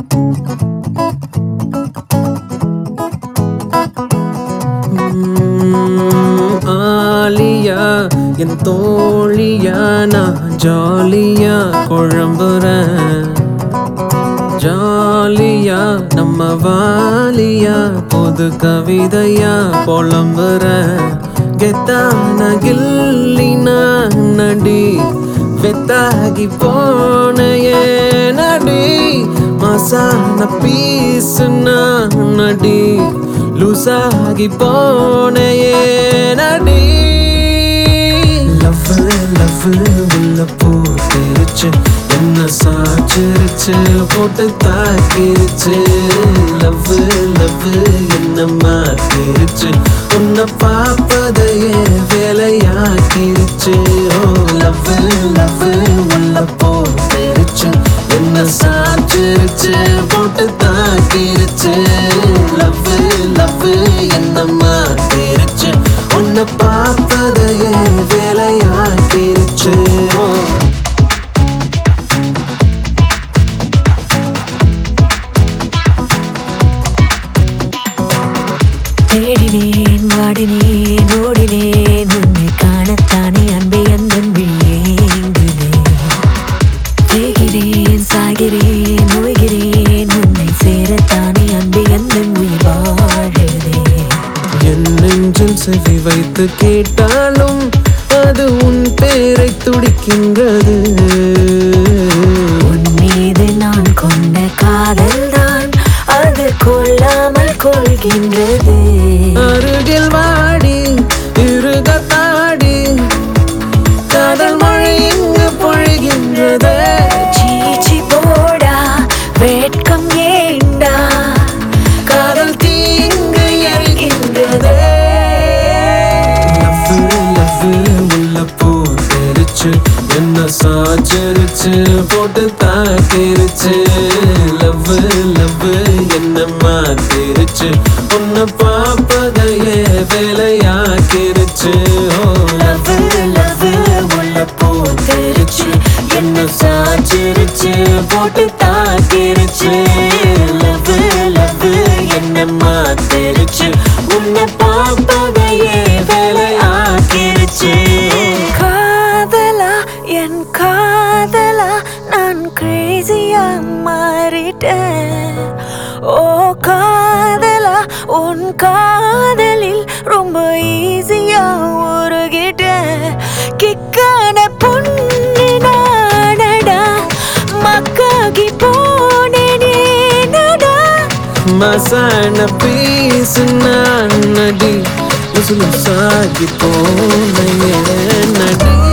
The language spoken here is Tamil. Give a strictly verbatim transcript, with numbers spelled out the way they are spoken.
ஆலியா என் தோழியா நான் ஜாலியா குழம்புறேன். ஜாலியா நம்ம வாலியா புது கவிதையா புலம்புறேன். கெத்தான கில்லினா நடி வெத்தாகி போனையே நடி மசான பீசுனா நடி லூசாகி போனையே நடி. லவ் லவ் உள்ள போட்டுருச்சு என்ன சாச்சிருச்சு போட்டு தாக்கிருச்சு. லவ் லவ் என்ன மாத்திருச்சு உன்னை பார்ப்பதையே வேலையாக்கிருச்சு. ஓ லவ் லவ் உள்ள போட்டுருச்சு என்ன சாச்சிருச்சு போட்டு தாக்கிருச்சு. லவ் லவ் என்ன மாத்திருச்சு உன்னை பார்ப்பதையே வேலையாக்கிருச்சு. தேடினேன் வாடினேன் ஓடினேன் உன்னை காணத்தானே அன்பை அந்தன் விழியேங்குதேன். தேகிறேன் சாகிறேன் நோய்கிறேன் உன்னை சேரத்தானே அன்பை அந்தன் உயிர் வாழுதே. என் நெஞ்சில் செவி வைத்து கேட்டாலும் அது உன் பேரை துடிக்கின்றது. உன் மீது நான் கொண்ட காதல் தான் அது கொள்ளாமல் கொள்கின்றது. அருகில் வாடி இருகத்தாடி காதல் மழை இங்கு பொழிகின்றது. சீச்சி போடா வேட்கம் ஏண்டா காதல் தீங்கு எரிகின்றது. லவ் லவ் உள்ள போட்டுருச்சு என்ன சாச்சிருச்சு போட்டு தாக்கிருச்சு. லவ் லவ் என்ன மாத்திருச்சு உன்னை பார்ப்பதையே வேலையாக்கிருச்சு. ஓ லவ் லவ் உள்ள போட்டுருச்சு என்ன சாச்சிருச்சு போட்டு தாக்கிருச்சு. லவ் லவ் என்ன மாத்திருச்சு உன்னை பார்ப்பதையே வேலை ஆக்கிருச்சு. காதலா என் காதலா நான் கிரேசியா மாறிட்டேன். ஓ காதலா உன் காதலில் ரொம்ப ஈஸியா உருகிட்டேன். கிக்கான பொண்ணு நானடா மக்காகி போனேனே நடா. மசான பீசு நான் நடி சாகி போனையே நடி.